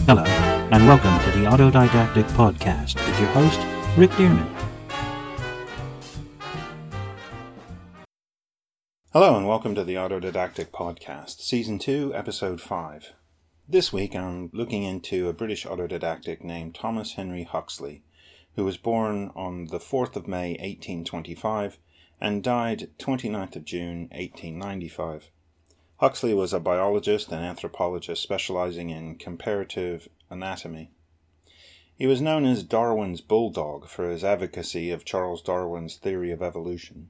Hello, and welcome to the Autodidactic Podcast with your host, Rick Dearman. Hello, and welcome to the Autodidactic Podcast, Season 2, Episode 5. This week I'm looking into a British autodidactic named Thomas Henry Huxley, who was born on the 4th of May 1825 and died 29th of June 1895. Huxley was a biologist and anthropologist specializing in comparative anatomy. He was known as Darwin's bulldog for his advocacy of Charles Darwin's theory of evolution.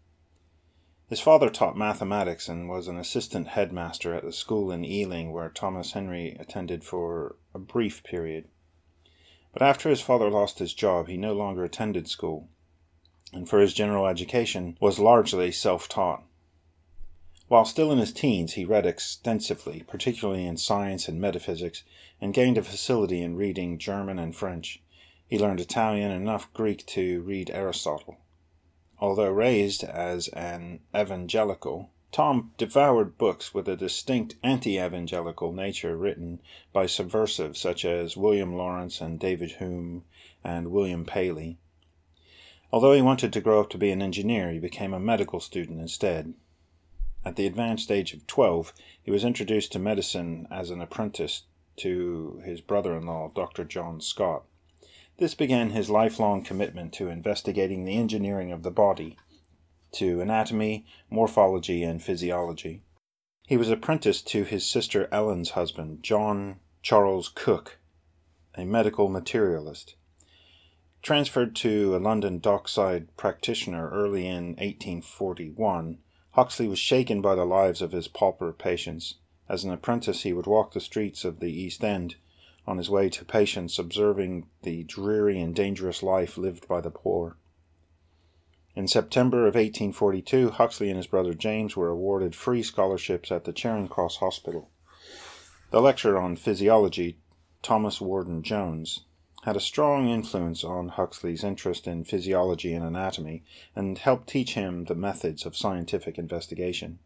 His father taught mathematics and was an assistant headmaster at the school in Ealing where Thomas Henry attended for a brief period. But after his father lost his job, he no longer attended school, and for his general education was largely self-taught. While still in his teens, he read extensively, particularly in science and metaphysics, and gained a facility in reading German and French. He learned Italian and enough Greek to read Aristotle. Although raised as an evangelical, Tom devoured books with a distinct anti-evangelical nature written by subversives such as William Lawrence and David Hume and William Paley. Although he wanted to grow up to be an engineer, he became a medical student instead. At the advanced age of 12, he was introduced to medicine as an apprentice to his brother-in-law, Dr. John Scott. This began his lifelong commitment to investigating the engineering of the body, to anatomy, morphology, and physiology. He was apprenticed to his sister Ellen's husband, John Charles Cook, a medical materialist. Transferred to a London dockside practitioner early in 1841, Huxley was shaken by the lives of his pauper patients. As an apprentice, he would walk the streets of the East End on his way to patients, observing the dreary and dangerous life lived by the poor. In September of 1842, Huxley and his brother James were awarded free scholarships at the Charing Cross Hospital. The lecturer on physiology, Thomas Warden Jones, had a strong influence on Huxley's interest in physiology and anatomy and helped teach him the methods of scientific investigation.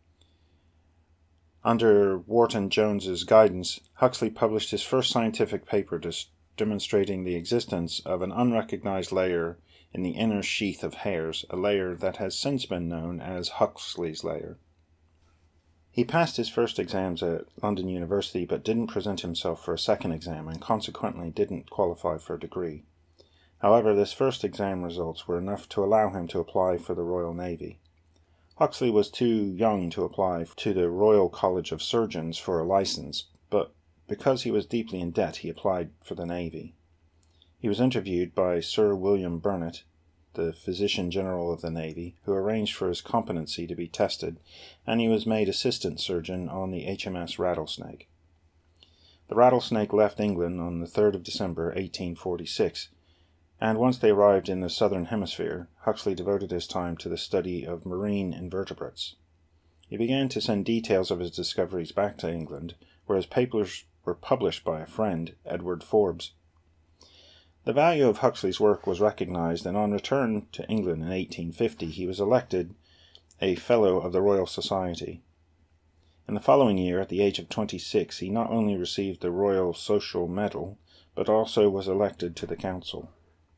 Under Wharton Jones's guidance, Huxley published his first scientific paper demonstrating the existence of an unrecognized layer in the inner sheath of hairs, a layer that has since been known as Huxley's layer. He passed his first exams at London University but didn't present himself for a second exam and consequently didn't qualify for a degree. However, this first exam results were enough to allow him to apply for the Royal Navy. Huxley was too young to apply to the Royal College of Surgeons for a license, but because he was deeply in debt, he applied for the Navy. He was interviewed by Sir William Burnet, the Physician General of the Navy, who arranged for his competency to be tested, and he was made assistant surgeon on the HMS Rattlesnake. The Rattlesnake left England on the 3rd of December 1846, and once they arrived in the southern hemisphere, Huxley devoted his time to the study of marine invertebrates. He began to send details of his discoveries back to England, where his papers were published by a friend, Edward Forbes. The value of Huxley's work was recognized, and on return to England in 1850 he was elected a Fellow of the Royal Society. In the following year, at the age of 26, he not only received the Royal Social Medal, but also was elected to the Council.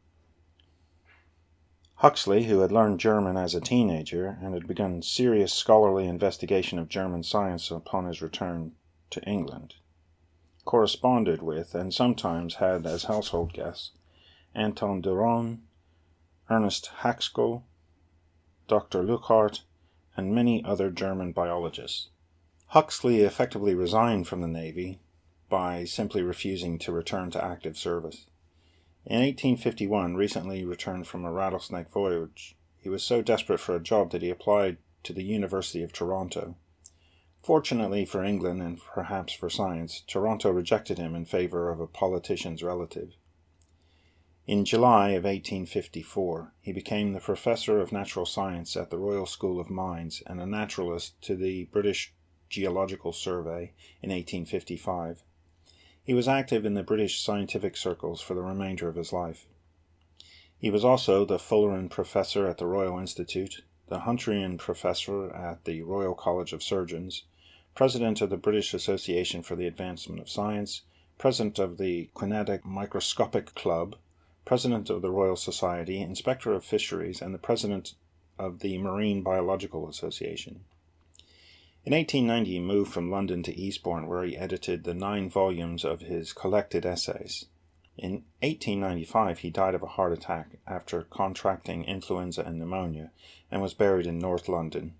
Huxley, who had learned German as a teenager and had begun serious scholarly investigation of German science upon his return to England, corresponded with and sometimes had as household guests Anton de Ron, Ernest Haskell, Dr. Leuckart, and many other German biologists. Huxley effectively resigned from the Navy by simply refusing to return to active service. In 1851, recently returned from a rattlesnake voyage, he was so desperate for a job that he applied to the University of Toronto. Fortunately for England and perhaps for science, Toronto rejected him in favor of a politician's relative. In July of 1854, he became the Professor of Natural Science at the Royal School of Mines and a naturalist to the British Geological Survey in 1855. He was active in the British scientific circles for the remainder of his life. He was also the Fullerton Professor at the Royal Institute, the Hunterian Professor at the Royal College of Surgeons, President of the British Association for the Advancement of Science, president of the Quinadic Microscopic Club, president of the Royal Society, inspector of fisheries, and the president of the Marine Biological Association. In 1890 he moved from London to Eastbourne, where he edited the 9 volumes of his collected essays. In 1895 he died of a heart attack after contracting influenza and pneumonia, and was buried in North London.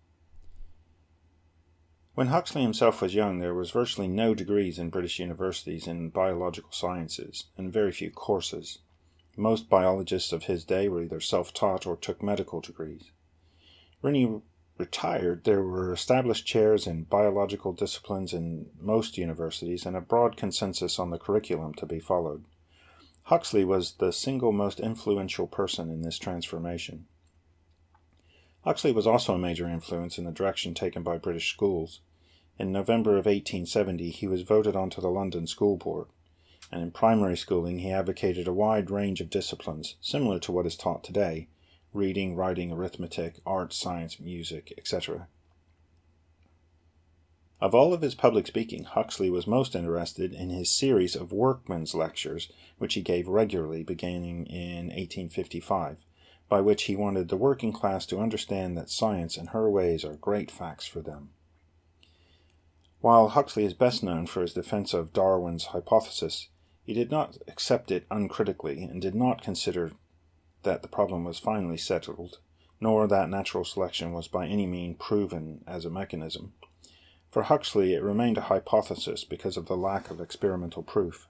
When Huxley himself was young, there was virtually no degrees in British universities in biological sciences, and very few courses. Most biologists of his day were either self-taught or took medical degrees. When he retired, there were established chairs in biological disciplines in most universities and a broad consensus on the curriculum to be followed. Huxley was the single most influential person in this transformation. Huxley was also a major influence in the direction taken by British schools. In November of 1870 he was voted onto the London School Board, and in primary schooling he advocated a wide range of disciplines, similar to what is taught today: reading, writing, arithmetic, art, science, music, etc. Of all of his public speaking, Huxley was most interested in his series of workmen's lectures, which he gave regularly beginning in 1855, by which he wanted the working class to understand that science and her ways are great facts for them. While Huxley is best known for his defense of Darwin's hypothesis, he did not accept it uncritically and did not consider that the problem was finally settled, nor that natural selection was by any means proven as a mechanism. For Huxley, it remained a hypothesis because of the lack of experimental proof.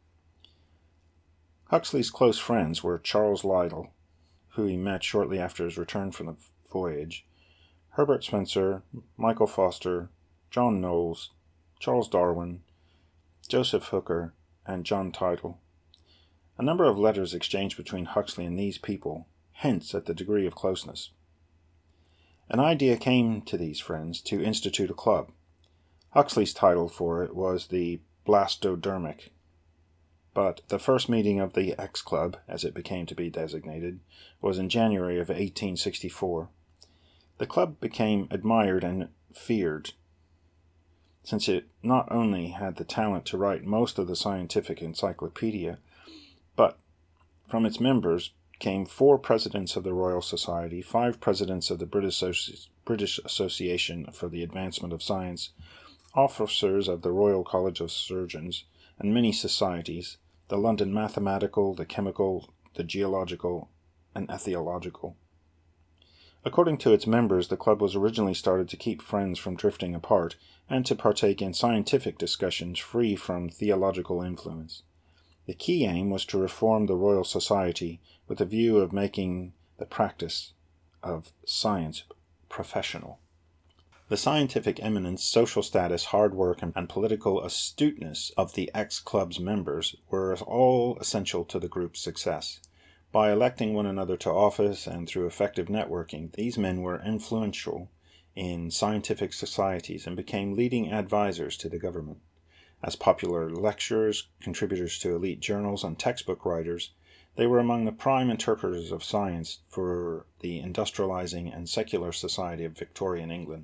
Huxley's close friends were Charles Lyell, who he met shortly after his return from the voyage, Herbert Spencer, Michael Foster, John Knowles, Charles Darwin, Joseph Hooker, and John Tydal. A number of letters exchanged between Huxley and these people hints at the degree of closeness. An idea came to these friends to institute a club. Huxley's title for it was the Blastodermic, but the first meeting of the X Club, as it became to be designated, was in January of 1864. The club became admired and feared, since it not only had the talent to write most of the scientific encyclopedia, but from its members came 4 presidents of the Royal Society, 5 presidents of the British Association for the Advancement of Science, officers of the Royal College of Surgeons, and many societies: the London Mathematical, the Chemical, the Geological, and Ethnological. According to its members, the club was originally started to keep friends from drifting apart and to partake in scientific discussions free from theological influence. The key aim was to reform the Royal Society with a view of making the practice of science professional. The scientific eminence, social status, hard work, and political astuteness of the X-Club's members were all essential to the group's success. By electing one another to office and through effective networking, these men were influential in scientific societies and became leading advisors to the government. As popular lecturers, contributors to elite journals, and textbook writers, they were among the prime interpreters of science for the industrializing and secular society of Victorian England.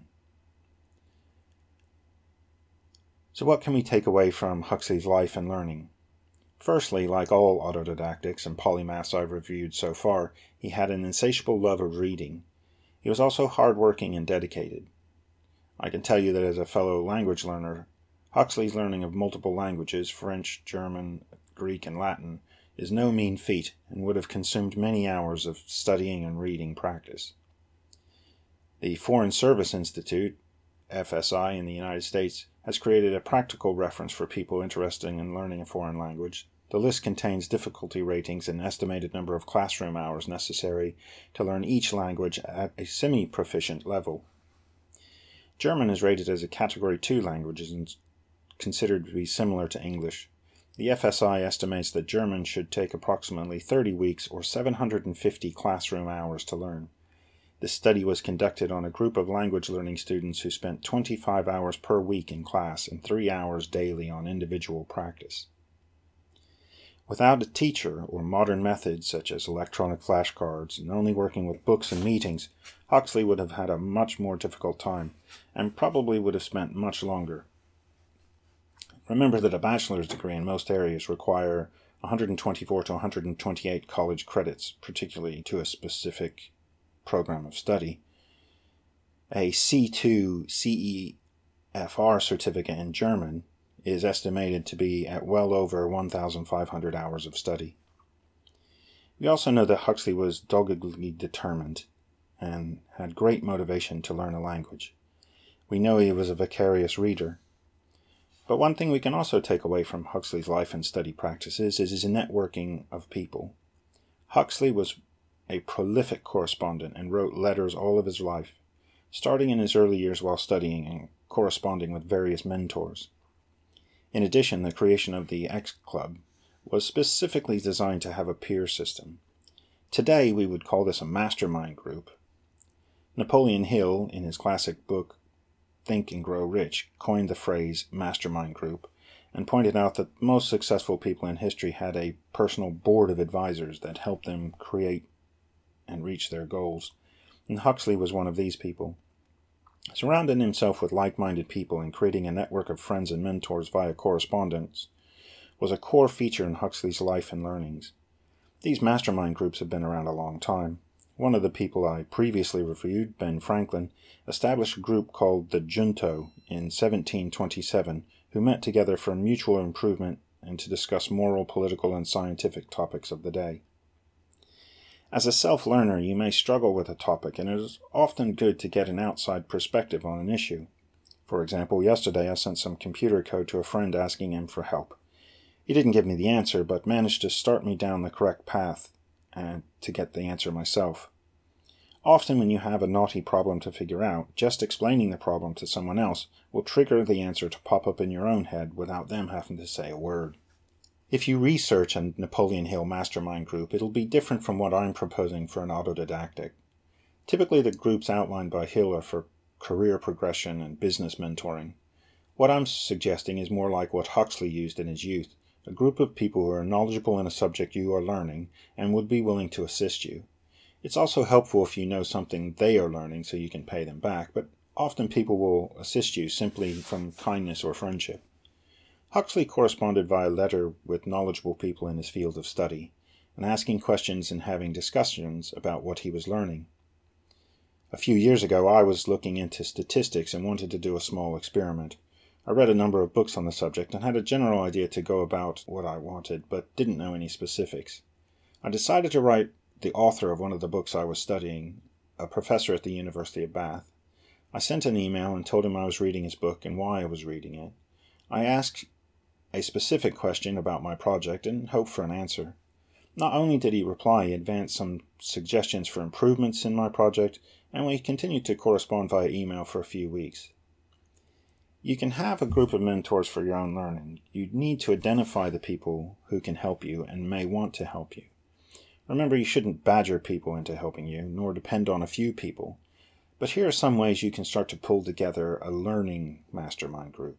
So what can we take away from Huxley's life and learning? Firstly, like all autodidactics and polymaths I've reviewed so far, he had an insatiable love of reading. He was also hard-working and dedicated. I can tell you that as a fellow language learner, Huxley's learning of multiple languages, French, German, Greek, and Latin, is no mean feat and would have consumed many hours of studying and reading practice. The Foreign Service Institute, FSI in the United States, has created a practical reference for people interested in learning a foreign language. The list contains difficulty ratings and an estimated number of classroom hours necessary to learn each language at a semi-proficient level. German is rated as a Category 2 language and considered to be similar to English. The FSI estimates that German should take approximately 30 weeks or 750 classroom hours to learn. This study was conducted on a group of language learning students who spent 25 hours per week in class and 3 hours daily on individual practice. Without a teacher or modern methods such as electronic flashcards and only working with books and meetings, Huxley would have had a much more difficult time and probably would have spent much longer. remember that a bachelor's degree in most areas require 124 to 128 college credits, particularly to a specific program of study. A C2 CEFR certificate in German is estimated to be at well over 1,500 hours of study. We also know that Huxley was doggedly determined and had great motivation to learn a language. We know he was a vicarious reader. But one thing we can also take away from Huxley's life and study practices is his networking of people. Huxley was a prolific correspondent and wrote letters all of his life, starting in his early years while studying and corresponding with various mentors. In addition, the creation of the X Club was specifically designed to have a peer system. Today, we would call this a mastermind group. Napoleon Hill, in his classic book Think and Grow Rich, coined the phrase mastermind group and pointed out that most successful people in history had a personal board of advisors that helped them create and reach their goals. And Huxley was one of these people. Surrounding himself with like-minded people and creating a network of friends and mentors via correspondence was a core feature in Huxley's life and learnings. These mastermind groups have been around a long time. One of the people I previously reviewed, Ben Franklin, established a group called the Junto in 1727, who met together for mutual improvement and to discuss moral, political, and scientific topics of the day. As a self-learner, you may struggle with a topic, and it is often good to get an outside perspective on an issue. For example, yesterday I sent some computer code to a friend asking him for help. He didn't give me the answer, but managed to start me down the correct path and to get the answer myself. Often when you have a knotty problem to figure out, just explaining the problem to someone else will trigger the answer to pop up in your own head without them having to say a word. If you research a Napoleon Hill mastermind group, it'll be different from what I'm proposing for an autodidactic. Typically, the groups outlined by Hill are for career progression and business mentoring. What I'm suggesting is more like what Huxley used in his youth, a group of people who are knowledgeable in a subject you are learning and would be willing to assist you. It's also helpful if you know something they are learning so you can pay them back, but often people will assist you simply from kindness or friendship. Huxley corresponded via letter with knowledgeable people in his field of study, and asking questions and having discussions about what he was learning. A few years ago, I was looking into statistics and wanted to do a small experiment. I read a number of books on the subject and had a general idea to go about what I wanted, but didn't know any specifics. I decided to write the author of one of the books I was studying, a professor at the University of Bath. I sent an email and told him I was reading his book and why I was reading it. I asked a specific question about my project and hoped for an answer. Not only did he reply, he advanced some suggestions for improvements in my project, and we continued to correspond via email for a few weeks. You can have a group of mentors for your own learning. You need to identify the people who can help you and may want to help you. Remember, you shouldn't badger people into helping you, nor depend on a few people. But here are some ways you can start to pull together a learning mastermind group.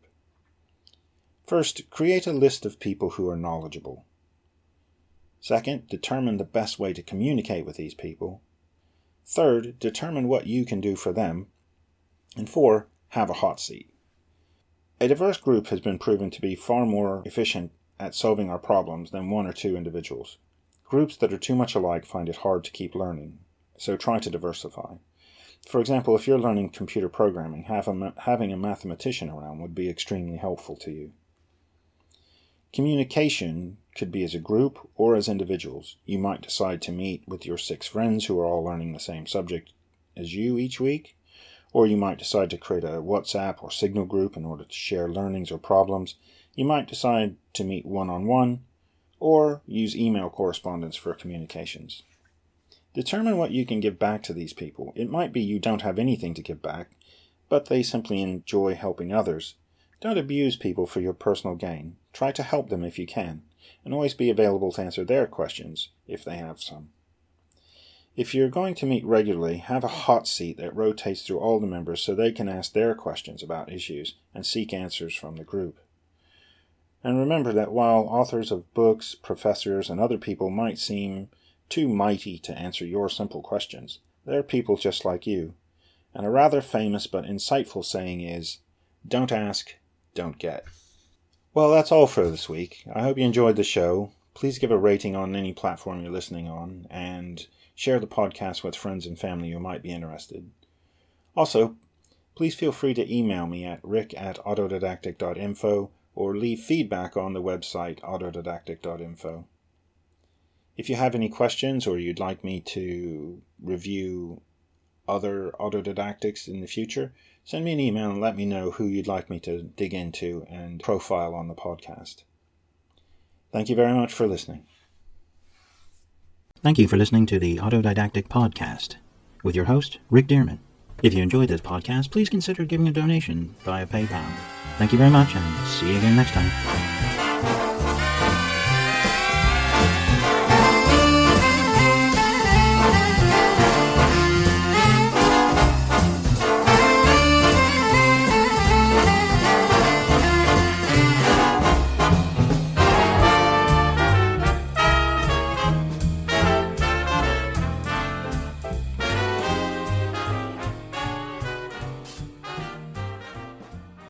First, create a list of people who are knowledgeable. Second, determine the best way to communicate with these people. Third, determine what you can do for them. And 4, have a hot seat. A diverse group has been proven to be far more efficient at solving our problems than 1 or 2 individuals. Groups that are too much alike find it hard to keep learning, so try to diversify. For example, if you're learning computer programming, having a mathematician around would be extremely helpful to you. Communication could be as a group or as individuals. You might decide to meet with your 6 friends who are all learning the same subject as you each week, or you might decide to create a WhatsApp or Signal group in order to share learnings or problems. You might decide to meet one-on-one, or use email correspondence for communications. Determine what you can give back to these people. It might be you don't have anything to give back, but they simply enjoy helping others. Don't abuse people for your personal gain. Try to help them if you can, and always be available to answer their questions if they have some. If you're going to meet regularly, have a hot seat that rotates through all the members so they can ask their questions about issues and seek answers from the group. And remember that while authors of books, professors, and other people might seem too mighty to answer your simple questions, they're people just like you. And a rather famous but insightful saying is, "Don't ask, don't get." Well, that's all for this week. I hope you enjoyed the show. Please give a rating on any platform you're listening on, and share the podcast with friends and family who might be interested. Also, please feel free to email me at rick@autodidactic.info or leave feedback on the website autodidactic.info. If you have any questions or you'd like me to review other autodidactics in the future, send me an email and let me know who you'd like me to dig into and profile on the podcast. Thank you very much for listening. Thank you for listening to the Autodidactic Podcast with your host, Rick Dearman. If you enjoyed this podcast, please consider giving a donation via PayPal. Thank you very much, and see you again next time.